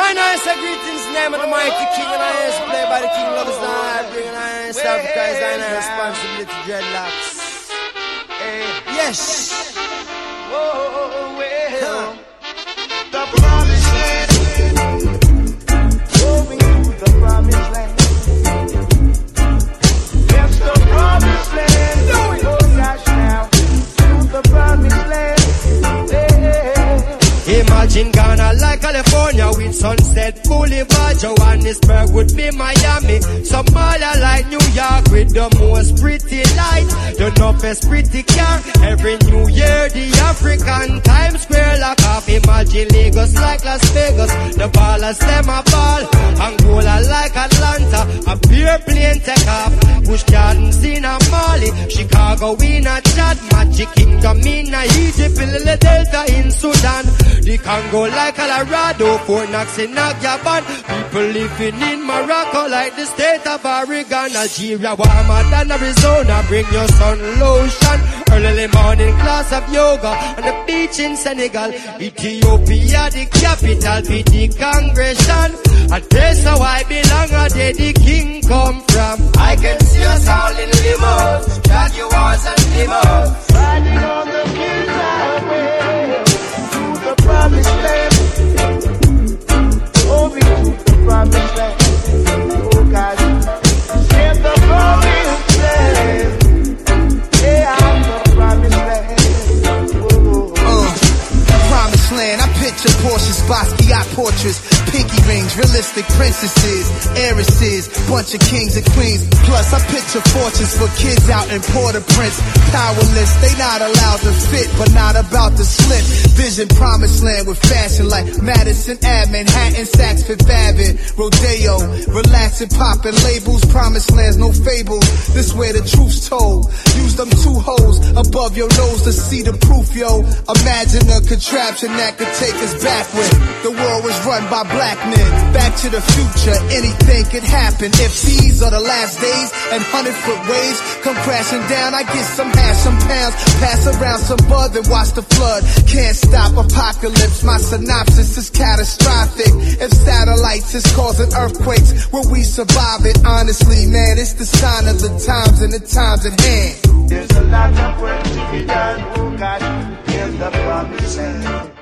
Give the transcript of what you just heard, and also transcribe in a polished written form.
I say greetings in the name of the mighty king, and I is played by the king lovers now. Bringing I East Africa is our responsibility, dreadlocks. Yes. Whoa, well, the promised land. Moving to the promised land. Yes, the promised land. Oh gosh, now to the promised land. Imagine Ghana like California with Sunset Boulevard. Johannesburg would be Miami. Somalia like New York with the most pretty light. The toughest pretty car. Every New Year the African Times Square lock off. Imagine Lagos like Las Vegas. The ballers them a ball. Angola like Atlanta. A pure plane take off. Bush Gardens in a Mali. Chicago in a Chad. Magic Kingdom in a Egypt. Lily Delta in Sudan. The Congo like Colorado, Fort Knox in Nagyaban. People living in Morocco like the state of Oregon. Algeria warmer than Arizona. Bring your sun lotion. Early morning class of yoga on the beach in Senegal. Ethiopia the capital, be the congregation. A place how I belong, a day the king come from. I can see us all in limos, Jaguars and limos, Riding on the king's highway to the promised land. Moving to the promised land. Oh God, in the promised land. Yeah, I'm the promised land. Promised land, I picture Porsches, Basquiat portraits, pinky rings, realistic princesses, heiresses, bunch of kings and queens. Plus, I picture fortunes for kids out in Port-au-Prince. Powerless, they not allowed to fit, but not about to slip. Vision promised land with fashion like Madison Ave, Manhattan, Saks Fifth Avenue, Rodeo, relaxing, popping labels. Promised lands, no fables. This where the truth's told. Use them two holes above your nose to see the proof, yo. Imagine a contraption that could take us backward. The world was run by black men. Back to the future, anything could happen. If these are the last days and 100-foot waves come crashing down, I get some hash, some pounds, pass around some bud and watch the flood. Can't stop apocalypse, my synopsis is catastrophic. If satellites is causing earthquakes, will we survive it? Honestly, man, it's the sign of the times and the times at hand. There's a lot of work to be done, oh God, in the promised land.